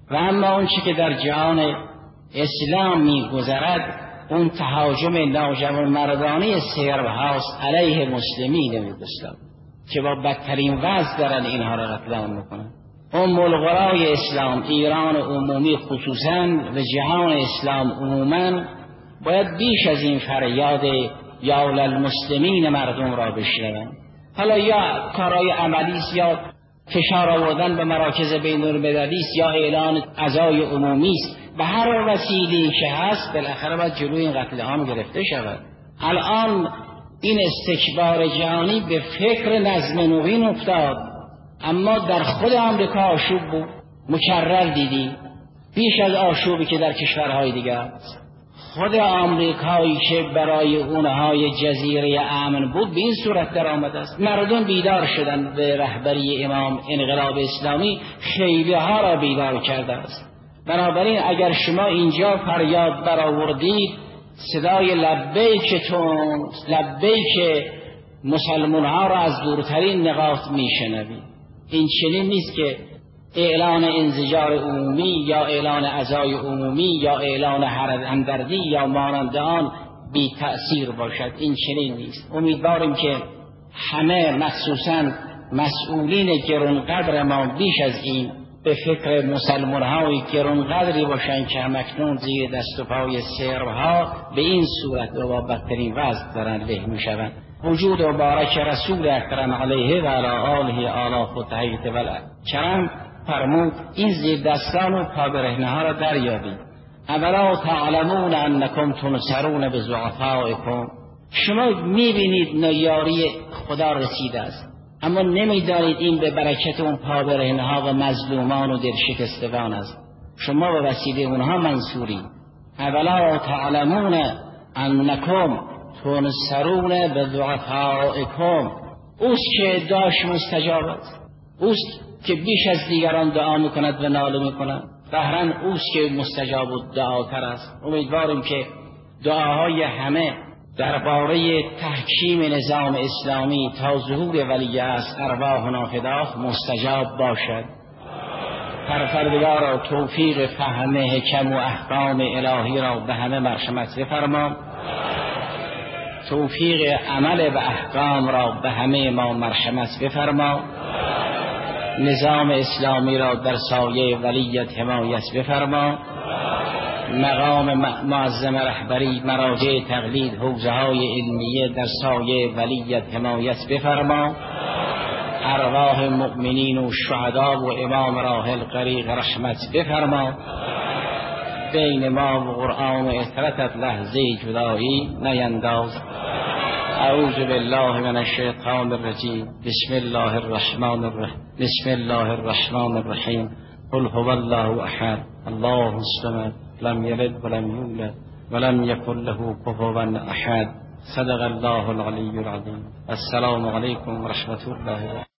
و اما اون چی که در جهان اسلام میگذرد اون تهاجم ناجوان مردانه سرب هاست علیه مسلمین اسلام که با بدترین وضع دارن اینها را قتل عام میکنن. ام القرای اسلام، ایران عمومی خصوصا و جهان اسلام عموما باید بیش از این فریاد یا للمسلمین مردم را بشنوند. حالا یا کارهای عملی است یا فشار آوردن به مراکز بین المللی است یا اعلان عزای عمومی است، به هر وسیله‌ای که هست بالاخره باید جلوی این قتل عام گرفته شود. الان این استکبار جهانی به فکر نظم نوین افتاد، اما در خود آمریکا آشوب بود، مکرر دیدی بیش از آشوبی که در کشورهای دیگه است. خود آمریکایی که برای اونهای جزیره امن بود به این صورت در آمده است. مردم بیدار شدند، به رهبری امام انقلاب اسلامی خیلی ها را بیدار کرده است. بنابراین اگر شما اینجا فریاد برآوردید صدای لبیکتون، لبیک مسلمان ها را از دورترین نقاط میشنوید. این چنین نیست که اعلان انزجار عمومی یا اعلان عزای عمومی یا اعلان همدردی یا مانند آن بی تأثیر باشد. این چنین نیست. امیدواریم که همه مخصوصا مسئولین گرانقدر ما بیش از این به فکر مسلمان های گرانقدری باشند که همکنون زیر دست و پای سرب ها به این صورت و با بدترین وضع دارند له میشوند. وجود مبارک رسول اکرم علیه و علی آله آلاف و تحییت کرم فرمود این زیر دستان و پابرهنه ها را دریابید. اولا تعلمون انکم تنصرون بضعفائکم، شما میبینید نیاری خدا رسیده است اما نمیدانید این به برکت اون پابرهنه ها و مظلومان و دلشکستگان است. شما به وسیله اونها منصورید. اولا تعلمون انکم تنصرون بضعفائکم، اوست که داش مستجاب است، اوست که بیش از دیگران دعا میکند و ناله میکند. بهرن اوست که مستجاب دعاتر است. امیدواریم که دعاهای همه درباره تحکیم نظام اسلامی تا ظهور ولی است ارواحنا فداه مستجاب باشد. پروردگارا توفیق فهم حکم و احکام الهی را به همه مرحمت بفرما، توفیق عمل به احکام را به همه ما مرحمت بفرما، نظام اسلامی را در سایه ولیت حمایت بفرما، مقام معظم رهبری مراجع تقلید حوزه های علمیه در سایه ولیت حمایت بفرما، ارواح مؤمنین و شهدا و امام راحل غریق رحمت بفرما، بین ما و قرآن و اطرتت لحظه جدایی نینداز. اعوذ بالله من الشیطان الرجیم. بسم الله الرحمن الرحیم. بسم الله الرحمن الرحیم. قل هو الله احد الله الصمد لم یلد ولم یولد ولم یکن له کفوا احد. صدق الله العلی العظیم. السلام علیکم و رحمت الله.